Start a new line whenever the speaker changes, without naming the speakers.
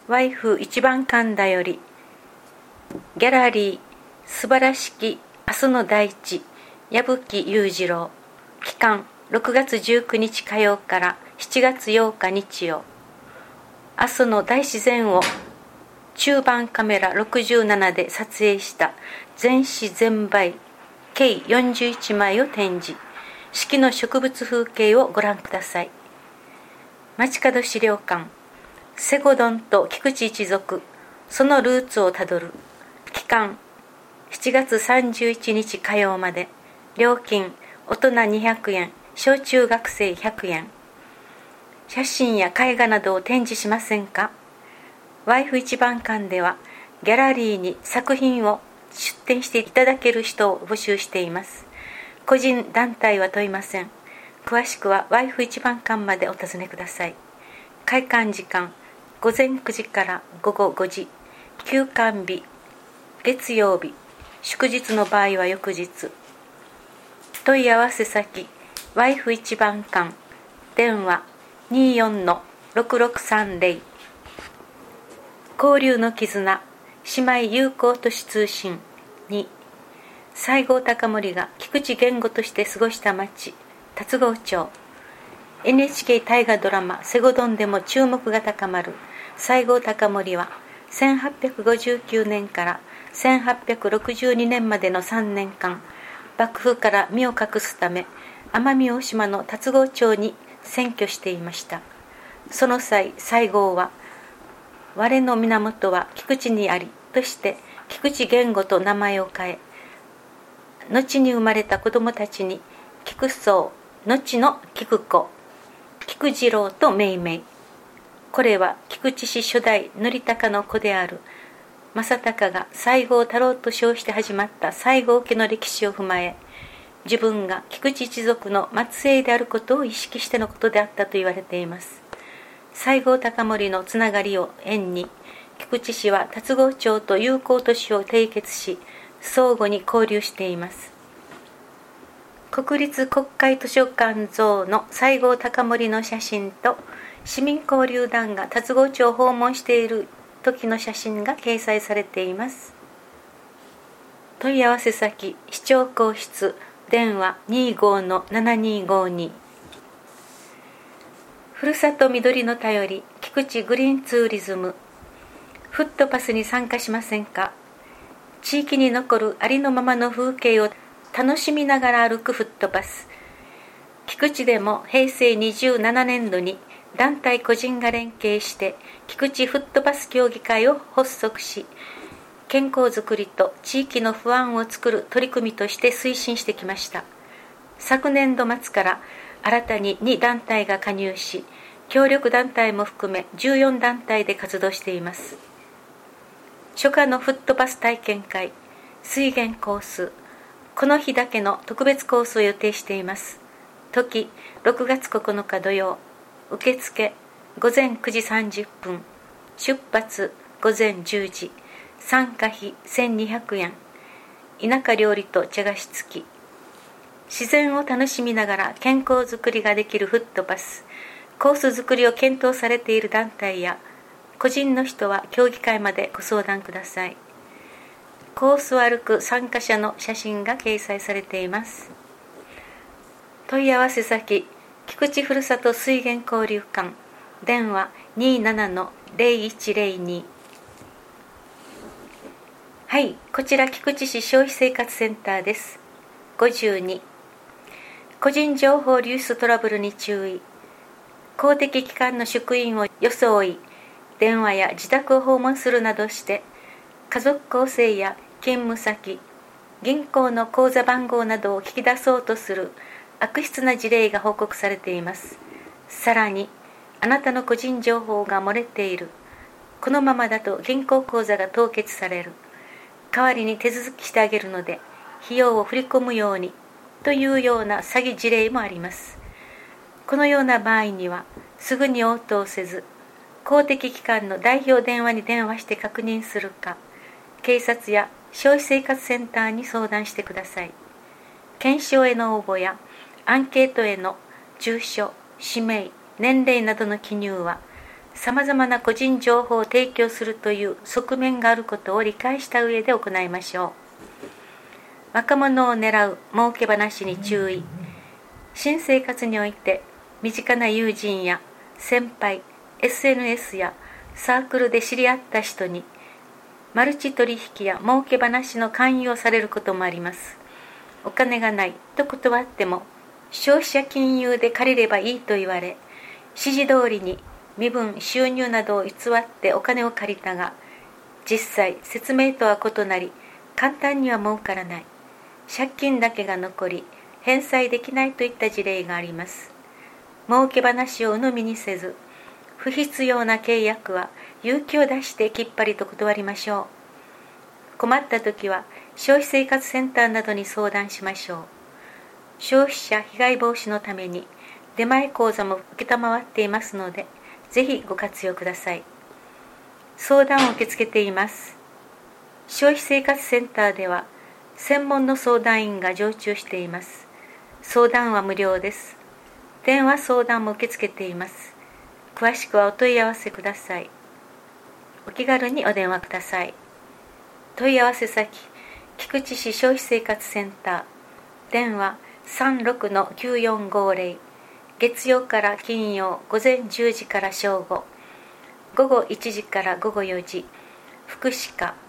ワイフ一番館だより、ギャラリー素晴らしき明日の大地、矢吹裕次郎。期間6月19日火曜から7月8日日曜。明日の大自然を中盤カメラ67で撮影した全紙全媒計41枚を展示。四季の植物風景をご覧ください。街角資料館、セゴドンと菊池一族、そのルーツをたどる。期間7月31日火曜まで。料金大人200円、小中学生100円。写真や絵画などを展示しませんか？ワイフ一番館ではギャラリーに作品を出展していただける人を募集しています。個人団体は問いません。詳しくはワイフ一番館までお尋ねください。開館時間午前9時から午後5時。休館日月曜日、祝日の場合は翌日。問い合わせ先ワイフ一番館、電話 24-6630。 交流の絆、姉妹友好都市通信2。西郷隆盛が菊池言語として過ごした町、龍郷町。 NHK 大河ドラマセゴドンでも注目が高まる西郷隆盛は1859年から1862年までの3年間、幕府から身を隠すため奄美大島の龍郷町に占拠していました。その際、西郷は我の源は菊池にありとして菊池言語と名前を変え、後に生まれた子供たちに菊宗、後の菊子、菊次郎と命名。これは菊池氏初代則孝の子である正孝が西郷太郎と称して始まった西郷家の歴史を踏まえ、自分が菊池一族の末裔であることを意識してのことであったと言われています。西郷隆盛のつながりを縁に、菊池氏は龍郷町と友好都市を締結し、相互に交流しています。国立国会図書館像の西郷隆盛の写真と、市民交流団が龍郷町を訪問している時の写真が掲載されています。問い合わせ先市長公室、電話 25-7252。 ふるさと緑の便り、菊池グリーンツーリズム。フットパスに参加しませんか？地域に残るありのままの風景を楽しみながら歩くフットパス。菊池でも平成27年度に団体個人が連携して菊池フットパス協議会を発足し、健康づくりと地域の不安を作る取り組みとして推進してきました。昨年度末から新たに2団体が加入し、協力団体も含め14団体で活動しています。初夏のフットパス体験会、水源コース、この日だけの特別コースを予定しています。時6月9日土曜。受付午前9時30分、出発午前10時、参加費1200円、田舎料理と茶菓子付き。自然を楽しみながら健康づくりができるフットパス、コース作りを検討されている団体や個人の人は協議会までご相談ください。コースを歩く参加者の写真が掲載されています。問い合わせ先菊池ふるさと水源交流館、電話 27-0102。 はい、こちら菊池市消費生活センターです。52、個人情報流出トラブルに注意。公的機関の職員を装い、電話や自宅を訪問するなどして家族構成や勤務先、銀行の口座番号などを聞き出そうとする悪質な事例が報告されています。さらに、あなたの個人情報が漏れている。このままだと銀行口座が凍結される。代わりに手続きしてあげるので、費用を振り込むようにというような詐欺事例もあります。このような場合には、すぐに応答せず、公的機関の代表電話に電話して確認するか、警察や消費生活センターに相談してください。検証への応募やアンケートへの住所、氏名、年齢などの記入は、 さまざまな個人情報を提供するという側面があることを理解した上で行いましょう。若者を狙う儲け話に注意。新生活において身近な友人や先輩、SNS やサークルで知り合った人にマルチ取引や儲け話の勧誘をされることもあります。お金がないと断っても消費者金融で借りればいいと言われ、指示通りに身分、収入などを偽ってお金を借りたが、実際説明とは異なり簡単には儲からない、借金だけが残り返済できないといった事例があります。儲け話を鵜呑みにせず、不必要な契約は勇気を出してきっぱりと断りましょう。困った時は消費生活センターなどに相談しましょう。消費者被害防止のために出前講座も承っていますので、ぜひご活用ください。相談を受け付けています。消費生活センターでは専門の相談員が常駐しています。相談は無料です。電話相談も受け付けています。詳しくはお問い合わせください。お気軽にお電話ください。問い合わせ先、菊池市消費生活センター、電話 36-9450、月曜から金曜午前10時から正午、午後1時から午後4時、福祉課